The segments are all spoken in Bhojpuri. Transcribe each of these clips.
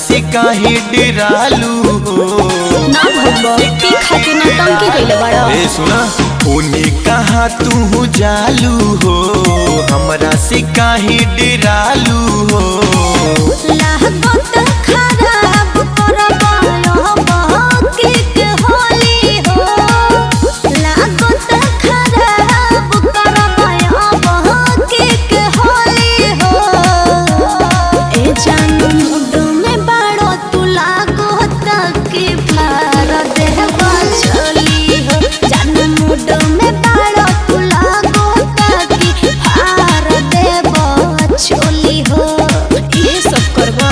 से काहे डरालू हो। ना भगवा की खातिर ना टंकी कइले बाड़ा। ए सुना ओने कहा तू जालू हो, हमरा से काहे डरालू हो। लागत खराब करबायो बाकी के होली हो। लागत खराब करबायो बाकी के होली हो। ए जानू मुड में बाड़ो तू लागत के फार देहबा चली हो। जानू मुड में बाड़ो तू लागत के फार देबा चली हो। ये सब करबा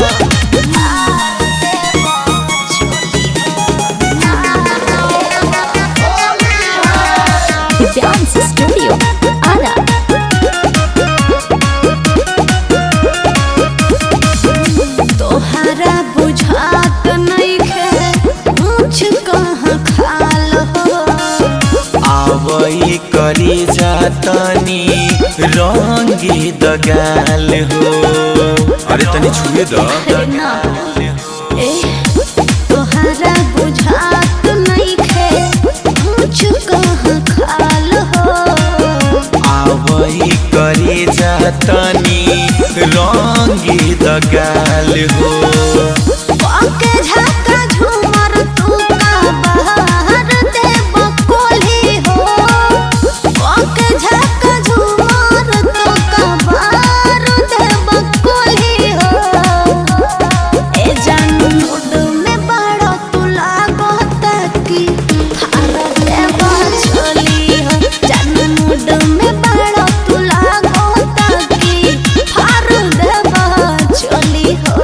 डांस स्टूडियो आरा। तोहरा बुझात नइखे मुझ कहाँ खाल हो। आवई करे जातनी रंगे दगाल हो। अरे तनी छुए द। अरे ना ए तोहरा बुझात नइखे मुझ कहाँ खाल हो। आवई करे जातनी रंगे दगाल हो। ओके झका झूमर तू का बाहर दे बकोली हो। ओके झका झूमर तू का बाहर दे बकोली हो। ए जानू मुड में बाड़ो तू लागत की फार दे बचली हो। जानू मुड में बाड़ो तू लागत की फार दे बचली हो।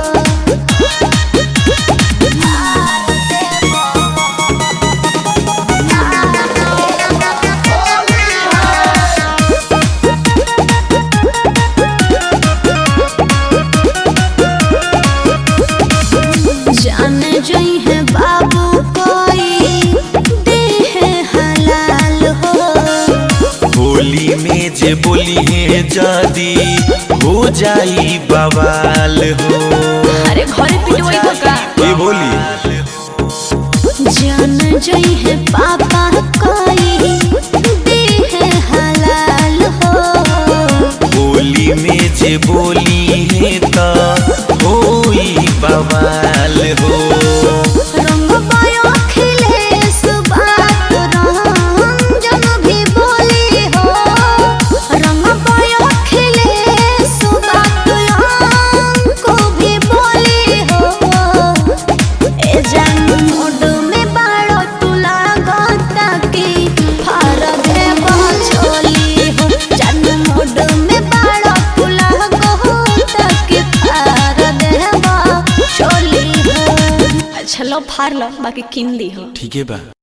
जाने जई है बाबू कोई देह हलाल हो। होली में जे बोली है जादी हो जाई बवाल हो। अरे घरे पिटवाई हो का। ये बोली जान जई है पापा कोई देह हलाल हो। होली में जे बोली है ता होई बवाल हो। रंग पायो खिले सुबात रंजन भी बोली हो। रंग पायो खिले सुबात को भी बोली हो। ए जानू मुड में बाड़ो तू लागत की फार दे बचली हो। जानू मुड में बाड़ो तू लागत की फार दे बचली हो। अच्छा लो फार लो बाकी किन दी हो। ठीक है बा।